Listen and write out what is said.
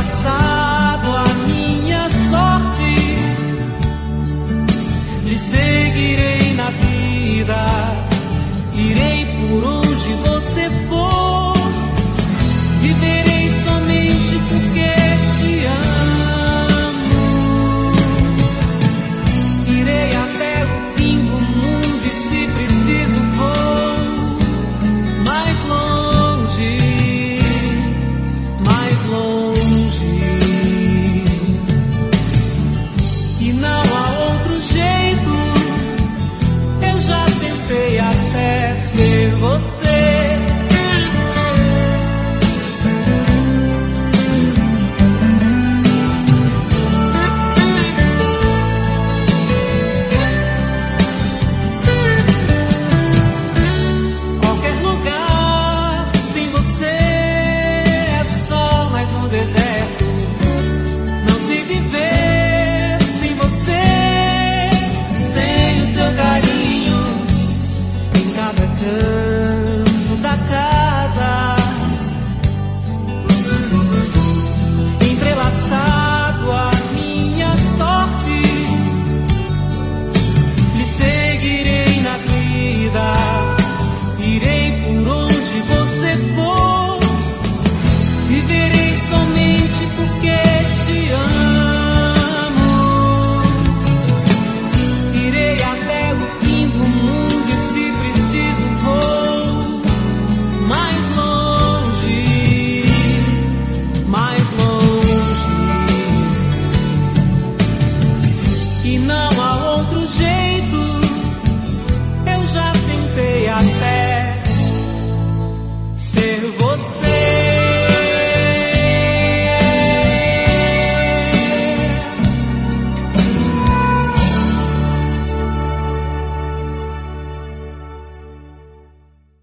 entrelaçado a minha sorte. Lhe seguirei na vida, irei por onde você for. Viverei somente porque te amo. Irei até o fim do mundo e, se preciso, vou mais longe, mais longe. E não há outro jeito, eu já tentei até ser você. Canto da casa, entrelaçado a minha sorte. Lhe seguirei na vida, irei por onde você for. Viverei somente porque te amo. Irei até o fim do mundo e, se preciso, vou mais longe, mais longe. E não há outro jeito, eu já tentei até ser você.